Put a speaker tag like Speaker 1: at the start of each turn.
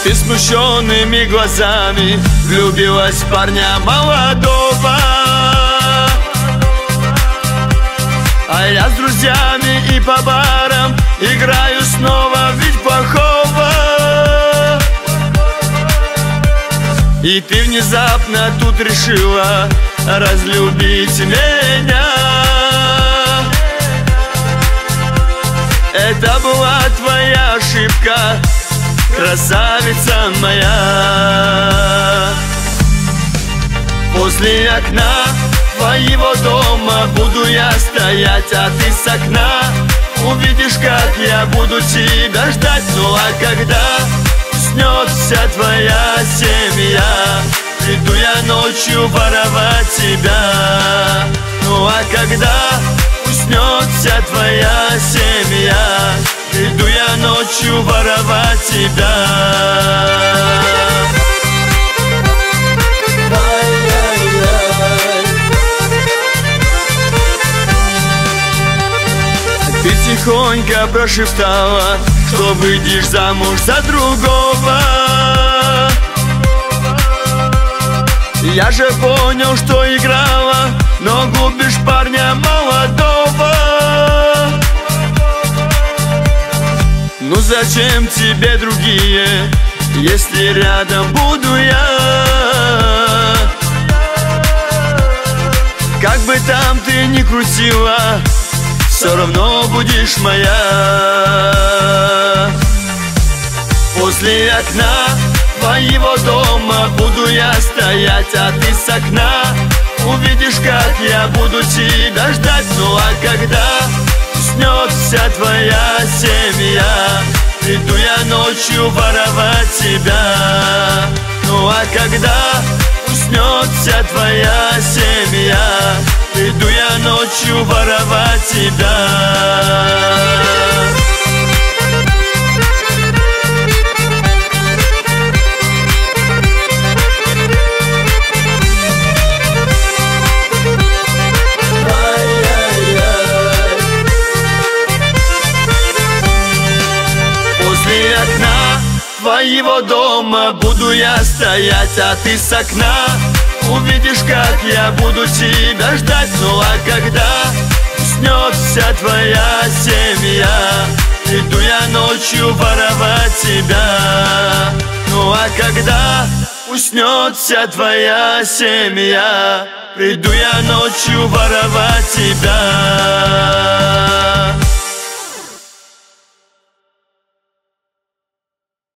Speaker 1: Ты смущенными глазами влюбилась в парня молодого, а я с друзьями и по барам играю снова ведь плохого. И ты внезапно тут решила разлюбить меня. Это была твоя ошибка, красавица моя. Возле окна твоего дома буду я стоять, а ты с окна увидишь, как я буду тебя ждать. Ну а когда уснет вся твоя семья, приду я ночью воровать тебя. Ну а когда уснет вся твоя семья, приду я ночью воровать тебя. Ты тихонько прошептала, что выйдешь замуж за другого. Я же понял, что играла, но губишь парня молодого. Ну зачем тебе другие, если рядом буду я? Как бы там ты ни крутила, все равно будешь моя. Возле окна твоего дома буду я стоять, а ты с окна увидишь, как я буду тебя ждать. Ну а когда уснет вся твоя семья, приду я ночью воровать тебя. Ну а когда уснет вся твоя семья, приду я ночью воровать тебя. Возле окна твоего дома буду я стоять, а ты с окна увидишь, как я буду тебя ждать. Ну а когда уснет вся твоя семья, приду я ночью воровать тебя. Ну а когда уснет вся твоя семья, приду я ночью воровать тебя.